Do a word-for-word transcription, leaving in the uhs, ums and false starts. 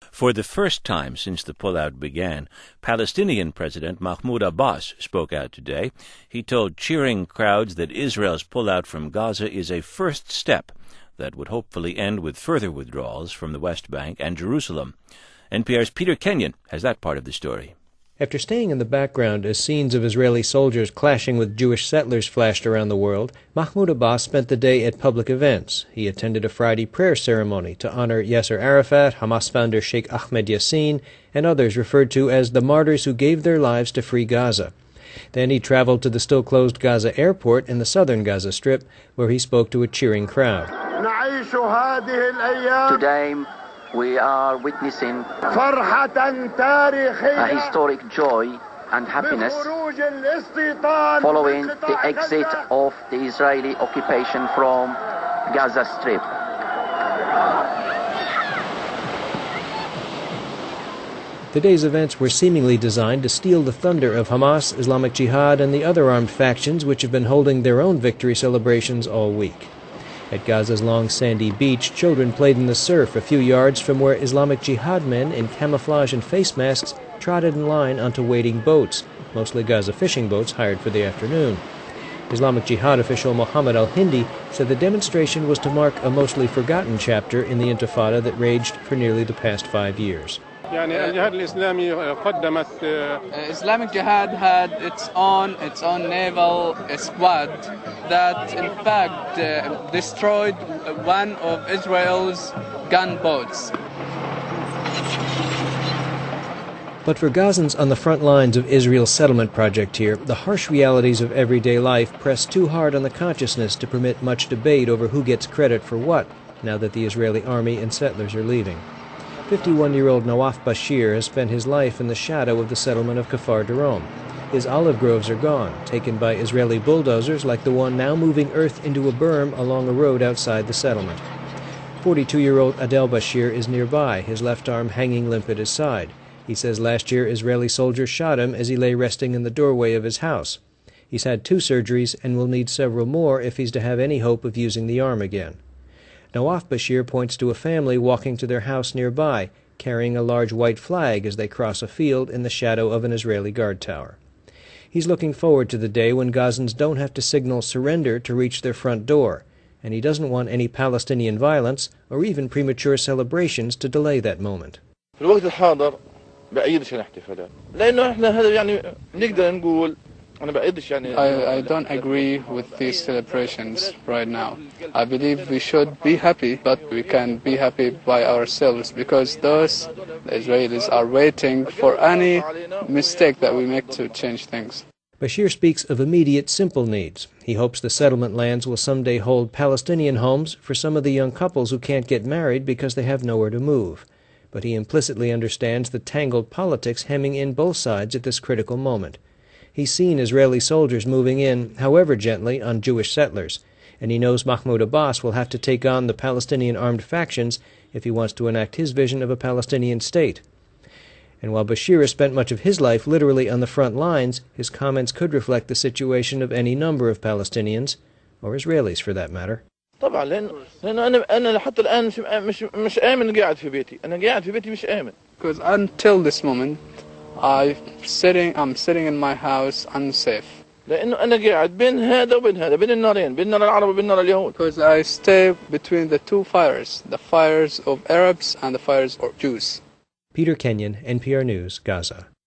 For the first time since the pullout began, Palestinian President Mahmoud Abbas spoke out today. He told cheering crowds that Israel's pullout from Gaza is a first step that would hopefully end with further withdrawals from the West Bank and Jerusalem. N P R's Peter Kenyon has that part of the story. After staying in the background as scenes of Israeli soldiers clashing with Jewish settlers flashed around the world, Mahmoud Abbas spent the day at public events. He attended a Friday prayer ceremony to honor Yasser Arafat, Hamas founder Sheikh Ahmed Yassin, and others referred to as the martyrs who gave their lives to free Gaza. Then he traveled to the still-closed Gaza airport in the southern Gaza Strip, where he spoke to a cheering crowd. Today, we are witnessing a historic joy and happiness following the exit of the Israeli occupation from Gaza Strip. The day's events were seemingly designed to steal the thunder of Hamas, Islamic Jihad, and the other armed factions which have been holding their own victory celebrations all week. At Gaza's long sandy beach, children played in the surf a few yards from where Islamic Jihad men in camouflage and face masks trotted in line onto waiting boats, mostly Gaza fishing boats hired for the afternoon. Islamic Jihad official Mohammed al-Hindi said the demonstration was to mark a mostly forgotten chapter in the Intifada that raged for nearly the past five years. Islamic Jihad had its own its own naval squad that in fact uh, destroyed one of Israel's gunboats. But for Gazans on the front lines of Israel's settlement project here, the harsh realities of everyday life press too hard on the consciousness to permit much debate over who gets credit for what, now that the Israeli army and settlers are leaving. fifty-one-year-old Nawaf Bashir has spent his life in the shadow of the settlement of Kfar Darom. His olive groves are gone, taken by Israeli bulldozers like the one now moving earth into a berm along a road outside the settlement. forty-two-year-old Adel Bashir is nearby, his left arm hanging limp at his side. He says last year Israeli soldiers shot him as he lay resting in the doorway of his house. He's had two surgeries and will need several more if he's to have any hope of using the arm again. Nawaf Bashir points to a family walking to their house nearby, carrying a large white flag as they cross a field in the shadow of an Israeli guard tower. He's looking forward to the day when Gazans don't have to signal surrender to reach their front door, and he doesn't want any Palestinian violence or even premature celebrations to delay that moment. I, I don't agree with these celebrations right now. I believe we should be happy, but we can be happy by ourselves because those the Israelis are waiting for any mistake that we make to change things. Bashir speaks of immediate, simple needs. He hopes the settlement lands will someday hold Palestinian homes for some of the young couples who can't get married because they have nowhere to move. But he implicitly understands the tangled politics hemming in both sides at this critical moment. He's seen Israeli soldiers moving in, however gently, on Jewish settlers, and he knows Mahmoud Abbas will have to take on the Palestinian armed factions if he wants to enact his vision of a Palestinian state. And while Bashir has spent much of his life literally on the front lines, his comments could reflect the situation of any number of Palestinians, or Israelis for that matter. Because until this moment, I sitting I'm sitting in my house unsafe. Because I stay between the two fires, the fires of Arabs and the fires of Jews. Peter Kenyon, N P R News, Gaza.